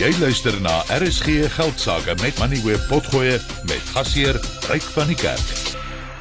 Jy luister na RSG Geldsaake met Money Web Potgoe met gasheer Ryk van die Kerk.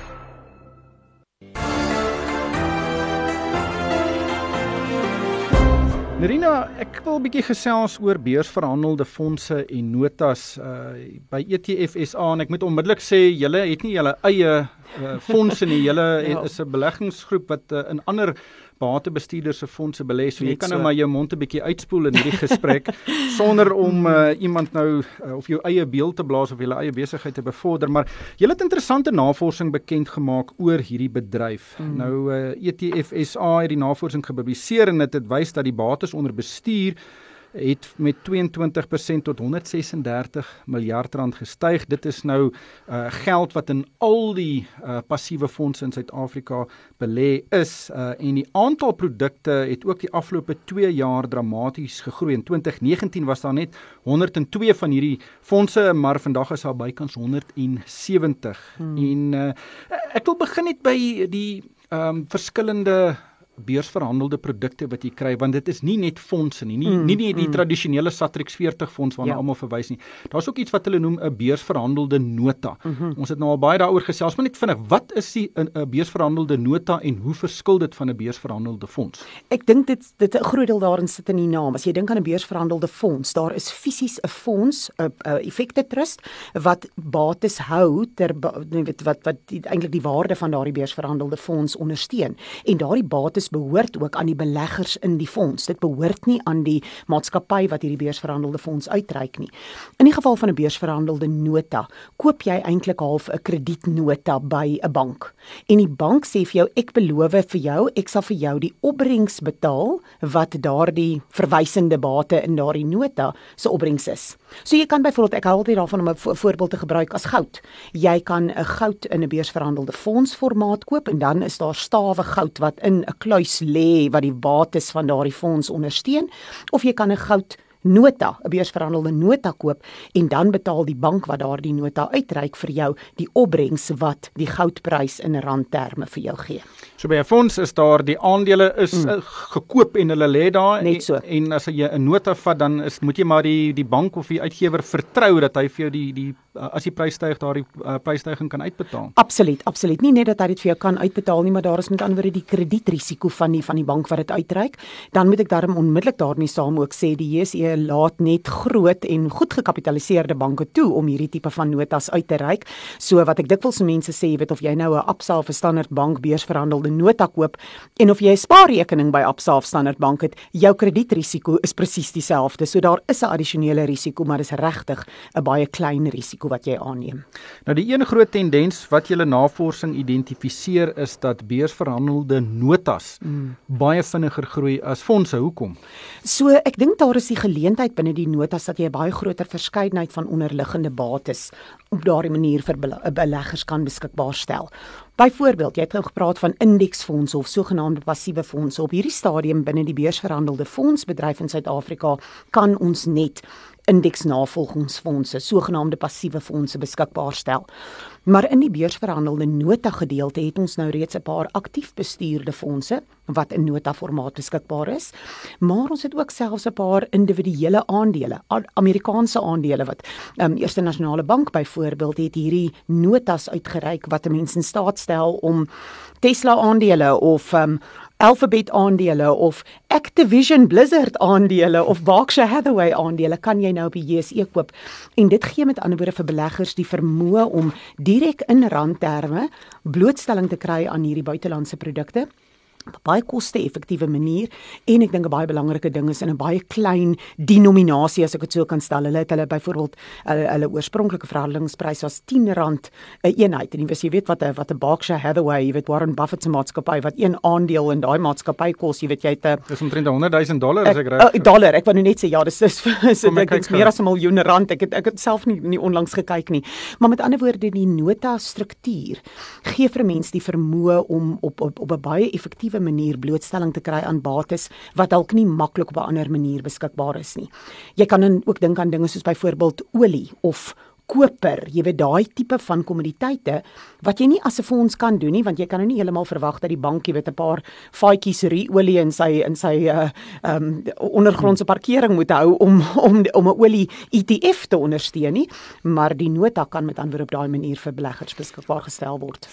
Nerina, ek wil 'n bietjie gesels oor beursverhandelde fondse en notas by ETF SA en ek moet onmiddellik sê, julle het nie julle eie fondse nie, julle is 'n beleggingsgroep wat in ander batebestuurders se fondse belê, so jy kan nou maar jou mond 'n bietjie uitspoel in hierdie gesprek sonder om iemand nou of jou eie beeld te blaas of julle eie besigheid te bevorder, maar julle het interessante navorsing bekend gemaak oor hierdie bedryf. Nou ETF SA het die navorsing gepubliseer en dit wys dat die bates onder bestuur het met 22% tot 136 miljard rand gestyg. Dit is nou geld wat in al die passiewe fondse in Suid-Afrika belê is. En die aantal produkte het ook die afgelope 2 jaar dramaties gegroei. In 2019 was daar net 102 van hierdie fondse, maar vandag is daar bykans 170. En ek wil begin net by die verskillende beursverhandelde produkte wat jy kry, want dit is nie net fondse nie, nie die tradisionele Satrix 40 fonds waarna almal verwys nie. Daar's ook iets wat hulle noem 'n beursverhandelde nota. Ons het nou al baie daaroor gesels, maar net vinnig, wat is 'n beursverhandelde nota en hoe verskil dit van 'n beursverhandelde fonds? Ek dink dit 'n groot deel daarin sit in die naam. As jy dink aan 'n beursverhandelde fonds, daar is fisies 'n fonds, 'n effekte trust wat bates hou wat eintlik die waarde van daardie beursverhandelde fonds ondersteun. En daardie bates behoort ook aan die beleggers in die fonds. Dit behoort nie aan die maatskappy wat hierdie beursverhandelde fonds uitreik nie. In die geval van 'n beursverhandelde nota, koop jy eintlik half 'n kredietnota by 'n bank. En die bank sê vir jou, ek beloof vir jou, ek sal vir jou die opbrengs betaal wat daardie verwysende bate in daardie nota se opbrengs is. So jy kan byvoorbeeld, ek hou altyd daarvan om 'n voorbeeld te gebruik as goud. Jy kan 'n goud in 'n beursverhandelde fonds formaat koop en dan is daar stawe goud wat in 'n kluis lê wat die bates van daardie fonds ondersteun, of jy kan 'n goudnota, 'n beursverhandelde nota koop en dan betaal die bank wat daardie nota uitreik vir jou die opbrengs wat die goudprys in randterme vir jou gee. So by 'n fonds is daar die aandele is gekoop en hulle lê daar. Net so. En as jy 'n nota vat, dan moet jy maar die bank of die uitgewer vertrou dat hy vir jou die as die prys styg, daardie prysstyging kan uitbetaal. Absoluut. Nie net dat hy dit vir jou kan uitbetaal nie, maar daar is met ander woorde die kredietrisiko van die bank wat dit uitreik. Dan moet ek daarom onmiddellik daarmee saam ook sê die JSE laat net groot en goed gekapitaliseerde banke toe om hierdie tipe van notas uit te reik. So wat ek dikwels se mense sê, weet of jy nou 'n Absa of 'n Standard Bank beursverhandelde nota koop en of jy 'n spaarrekening by Absa of Standard Bank het, jou kredietrisiko is presies dieselfde. So daar is 'n addisionele risiko, maar dis regtig 'n baie klein risiko wat jy aanneem. Nou die een groot tendens wat julle navorsing identifiseer is dat beursverhandelde notas baie vinniger groei as fondse. Hoekom? So ek dink daar is die geleentheid binne die notas dat jy 'n baie groter verskeidenheid van onderliggende bates op daardie manier vir beleggers kan beskikbaar stel. Byvoorbeeld, jy het nou gepraat van indeksfondse of sogenaamde passiewe fondse. Op hierdie stadium binne die beursverhandelde fondsbedryf in Suid-Afrika kan ons net indeksnavolgingsfondse, sogenaamde passiewe fondse beskikbaar stel. Maar in die beursverhandelde nota gedeelte het ons nou reeds 'n paar aktief bestuurde fondse wat in nota formaat beskikbaar is, maar ons het ook selfs 'n paar individuele aandele, Amerikaanse aandele wat Eerste Nasionale Bank byvoorbeeld het hierdie notas uitgereik wat 'n mens in staat stel om Tesla aandele of Alphabet aandele of Activision Blizzard aandele of Berkshire Hathaway aandele kan jy nou op die JSE koop. En dit gee met ander woorde vir beleggers die vermoë om direk in randterme blootstelling te kry aan hierdie buitelandse produkte op 'n baie koste-effektiewe manier, en ek dink 'n baie belangrike ding is in 'n baie klein denominasie, as ek dit so kan stel. Hulle byvoorbeeld hulle oorspronklike verhandelingsprys was R10 'n eenheid, en jy weet wat 'n Berkshire Hathaway, jy weet Warren Buffett se maatskappy wat een aandeel in daai maatskappy kos, jy weet jy het dis omtrent $100,000 as ek reg. Dollar, ek wou nou net sê ja, dis dit's meer as 'n miljoen rand. Ek het self nie onlangs gekyk nie. Maar met ander woorde, die nota struktuur gee vir mense die vermoë om op 'n baie effektiewe manier blootstelling te kry aan bates wat dalk nie maklik op 'n ander manier beskikbaar is nie. Jy kan dan ook dink aan dinge soos byvoorbeeld olie of koper, jy weet daai tipe van kommoditeite wat jy nie as 'n fonds kan doen nie, want jy kan nou nie heeltemal verwag dat die bank jy weet 'n paar vaatjies olie in sy ondergrondse parkering moet hou om 'n olie ETF te ondersteun nie, maar die nota kan met ander op daai manier vir beleggers beskikbaar gestel word.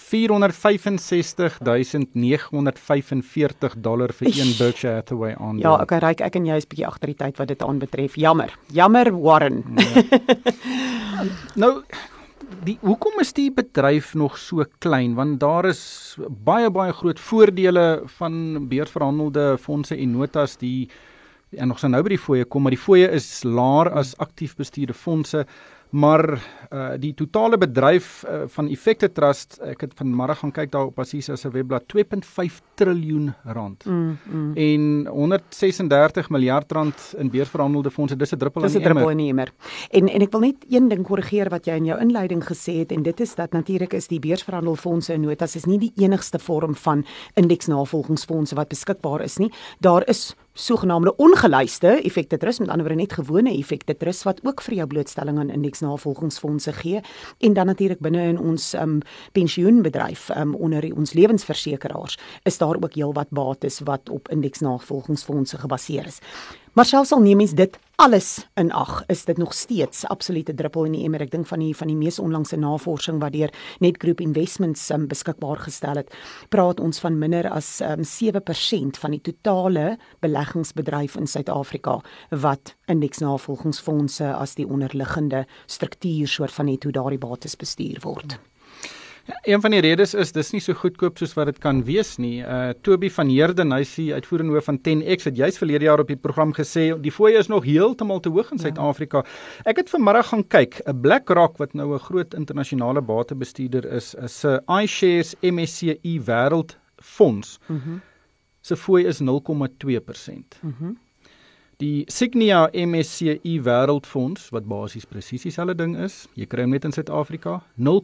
$465,945 vir een Berkshire Hathaway aandeel. Ja, okay, Ryk, ek en jy is bietjie agter die tyd wat dit aanbetref. Jammer, Warren. Ja. Nou, hoekom is die bedryf nog so klein? Want daar is baie groot voordele van beursverhandelde fondse en notas en nog so nou by die fooie kom, maar die fooie is laer as aktief bestuurde fondse, maar die totale bedryf van Effekte Trust, ek het vanmiddag gaan kyk daar op Assisa se webblad, R2.5 triljoen. En R136 miljard in beursverhandelde fondse, dis 'n druppel in die emmer. En ek wil net een ding korrigeer wat jy in jou inleiding gesê het, en dit is dat natuurlik is die beursverhandelde fondse en notas is nie die enigste vorm van indeksnavolgingsfondse wat beskikbaar is nie. Daar is sogenaamde ongelyste Effekte Trust, met ander woorde net gewone Effekte Trust wat ook vir jou blootstelling aan indeksnavolgingsfondse gee, en dan natuurlik binne in ons pensioenbedryf onder ons lewensversekeraars is daar ook heelwat bates wat op indeksnavolgingsfondse gebaseer is. Maar selfs al neem mens dit alles in ag, is dit nog steeds absolute druppel in die emmer. Ek dink van die mees onlangse navorsing wat deur Netgroup Investments beskikbaar gestel het, praat ons van minder as 7% van die totale beleggingsbedryf in Suid-Afrika wat indeksnavolgingsfondse as die onderliggende struktuur soort van net hoe daardie bates bestuur word. Ja, een van die redes is dis nie so goedkoop soos wat dit kan wees nie. Toby van Heerden, hy is die uitvoerende hoof van 10X, het juist verlede jaar op die program gesê, die fooie is nog heeltemal te hoog in Suid-Afrika. Ek het vanmiddag gaan kyk, 'n BlackRock wat nou 'n groot internasionale batebestuurder is 'n iShares MSCI Wêreldfonds. Se fooi is 0,2%. Die Signia MSCI Wêreldfonds, wat basies presies dieselfde ding is, jy kry hom net in Suid-Afrika,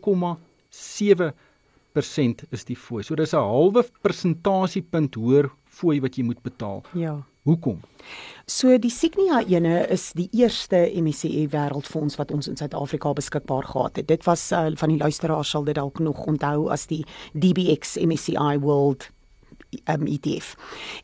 0,7% is die fooi. So dis 'n halwe persentasiepunt hoër fooi wat jy moet betaal. Ja. Hoekom? So die Signia ene is die eerste MSCI Wêreldfonds wat ons in Suid-Afrika beskikbaar gehad het. Dit was van die luisteraars sal dit dalk nog onthou as die DBX MSCI World ETF.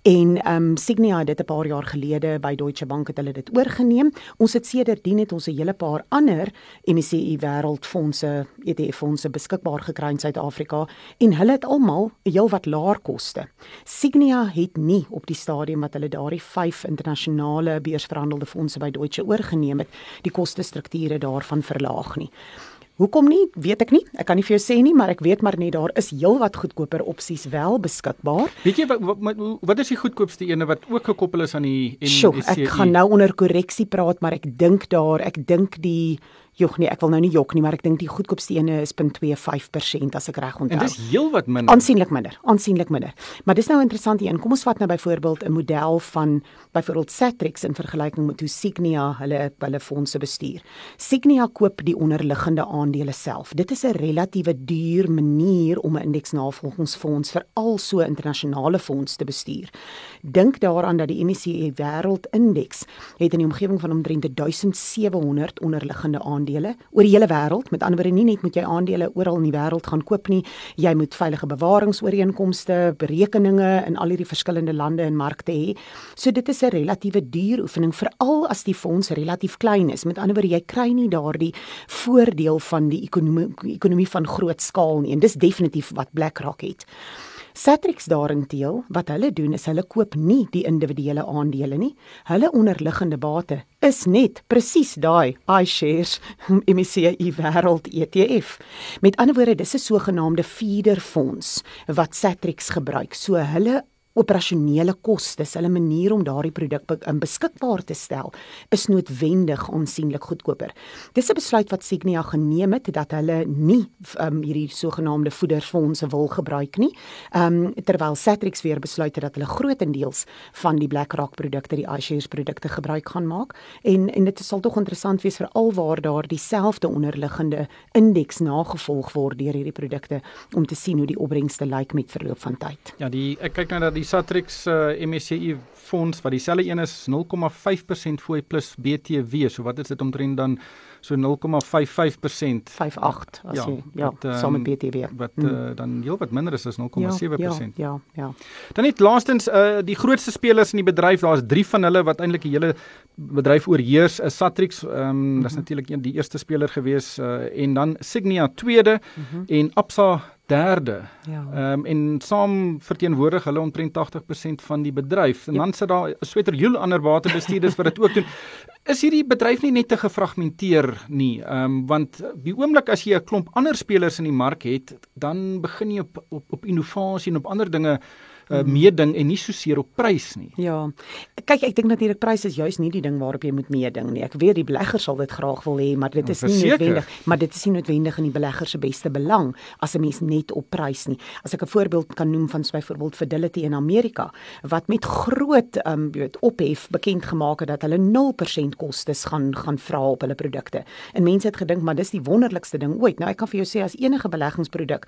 En Signia het dit 'n paar jaar gelede by Deutsche Bank het hulle dit oorgeneem. Ons het sedertdien het ons 'n hele paar ander MSCI Wêreldfondse, ETF-fondse beskikbaar gekry in Suid-Afrika en hulle het almal heelwat laer koste. Signia het nie op die stadium wat hulle daardie 5 internasionale beursverhandelde fondse by Deutsche oorgeneem het, die kostestrukture daarvan verlaag nie. Hoekom nie? Weet ek nie. Ek kan nie vir jou sê nie, maar ek weet maar net daar is heelwat goedkoper opsies wel beskikbaar. Weet jy wat is die goedkoopste ene wat ook gekoppel is aan die MSCI? Ek gaan nou onder korreksie praat, maar ek dink die ek wil nou nie jok nie, maar ek dink die goedkoopste ene is 0.25% as ek reg onthou. En dis heelwat minder. Aansienlik minder. Maar dis nou interessant een. Kom ons vat nou byvoorbeeld 'n model van byvoorbeeld Satrix in vergelyking met hoe Signia hulle fondse bestuur. Signia koop die onderliggende aandele self. Dit is 'n relatiewe duur manier om 'n indeksnavolgingsfonds veral so 'n internasionale fonds te bestuur. Dink daaraan dat die MSCI Wêreldindeks het in die omgewing van omtrent 1700 onderliggende aandele oor die hele wêreld. Met ander woorde, nie net moet jy aandele oral in die wêreld gaan koop nie, jy moet veilige bewaringsooreenkomste, berekeninge in al hierdie verskillende lande en markte hê. So dit is 'n relatiewe duur oefening, veral as die fonds relatief klein is. Met ander woorde, jy kry nie daardie voordeel van die ekonomie van groot skaal nie, en dis definitief wat BlackRock het. Satrix daarenteel, wat hulle doen is hulle koop nie die individuele aandele nie. Hulle onderliggende bate is net presies daai iShares MSCI Wêreld ETF. Met ander woorde, dis 'n sogenaamde feederfonds wat Satrix gebruik. So hulle operasionele kostes, hulle manier om daardie produk beskikbaar te stel, is noodwendig aansienlik goedkoper. Dis 'n besluit wat Signia geneem het, dat hulle nie hierdie sogenaamde voedersfondse wil gebruik nie, terwyl Satrix weer besluit het dat hulle grootendeels van die BlackRock produkte, die iShares produkte gebruik gaan maak, en dit sal tog interessant wees vir alwaar daar dieselfde onderliggende indeks nagevolg word deur hierdie produkte, om te sien hoe die opbrengste lyk met verloop van tyd. Ja, ek kyk nou dat die die Satrix MSCI fonds wat dieselfde een is 0,5% fooi plus BTW. So wat is dit omtrent dan so 0,55%. 5,8 as jy saam met BTW. Wat dan heel wat minder is as 0,7%. Ja. Dan net laastens die grootste spelers in die bedryf, daar's 3 van hulle wat eintlik die hele bedryf oorheers, is Satrix, dis natuurlik die eerste speler gewees en dan Signia tweede en Absa derde. En saam verteenwoordig hulle omtrent 80% van die bedryf. En dan sit daar 'n sweterjoel ander batebestuurders wat dit ook doen. Is hierdie bedryf nie net te gefragmenteer nie? Want die oomblik as jy 'n klomp ander spelers in die mark het, dan begin jy op innovasie en op ander dinge meeding en nie soseer op prys nie. Ja. Kyk, ek dink natuurlik prys is juis nie die ding waarop jy moet meeding nie. Ek weet die belegger sal dit graag wil hê, maar dit is nie noodwendig, in die belegger se beste belang as 'n mens net op prys nie. As ek 'n voorbeeld kan noem van byvoorbeeld Fidelity in Amerika wat met groot ophef bekend gemaak het dat hulle 0% kostes gaan vra op hulle produkte. En mense het gedink maar dis die wonderlikste ding ooit. Nou ek kan vir jou sê as enige beleggingsproduk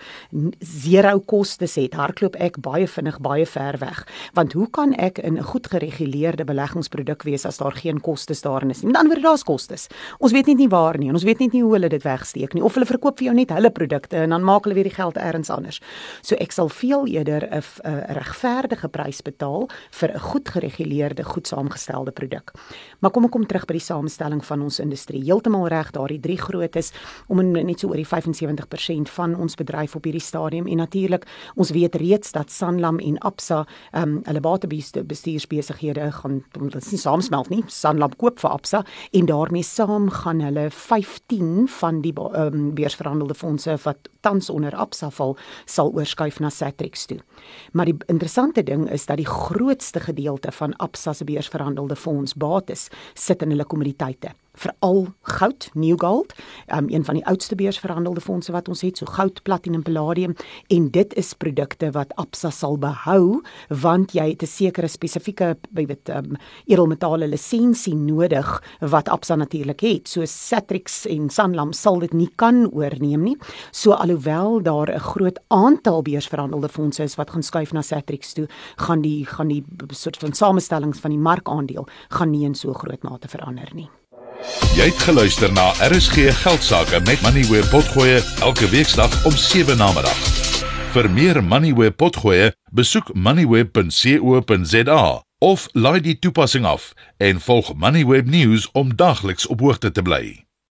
0 kostes het, hardloop ek baie vinnig baie ver weg. Want hoe kan ek in 'n goed gereguleerde beleggingsproduk wees as daar geen kostes daarin is nie? Met ander woorde, daar's kostes. Ons weet net nie waar nie en ons weet net nie hoe hulle dit wegsteek nie. Of hulle verkoop vir jou net hulle produkte en dan maak hulle weer die geld elders anders. So ek sal veel eerder 'n regverdige prys betaal vir 'n goed gereguleerde, goed saamgestelde produk. Maar kom ek kom terug by die samestelling van ons industrie. Heeltemal reg, daardie 3 grootes om net so oor die 75% van ons bedryf op hierdie stadium en natuurlik ons weet reeds dat Sanlam en Absa hulle batebestuursbesighede gaan dit nie saamsmelt nie. Sanlam koop vir Absa en daarmee saam gaan hulle 15 van die beursverhandelde fondse wat tans onder Absa val, sal oorskuif na Satrix toe. Maar die interessante ding is dat die grootste gedeelte van Absa se beursverhandelde fonds bates sit in hulle kommoditeite. Veral goud, new gold, een van die oudste beursverhandelde fondse wat ons het, so goud, platinum, palladium, en dit is produkte wat Absa sal behou, want jy het 'n sekere spesifieke edelmetale lisensie nodig, wat Absa natuurlik het, so Satrix en Sanlam sal dit nie kan oorneem nie, so alhoewel daar 'n groot aantal beursverhandelde fondse is wat gaan skuif na Satrix toe, gaan die soort van samestellings van die markaandeel gaan nie in so groot mate verander nie. Jy het geluister na RSG Geldsaake met Moneyweb Potgoe elke weeksdag om 7 namiddag. Vir meer Moneyweb Potgoe, besoek moneyweb.co.za of laai die toepassing af en volg Moneyweb News om dagliks op hoogte te bly.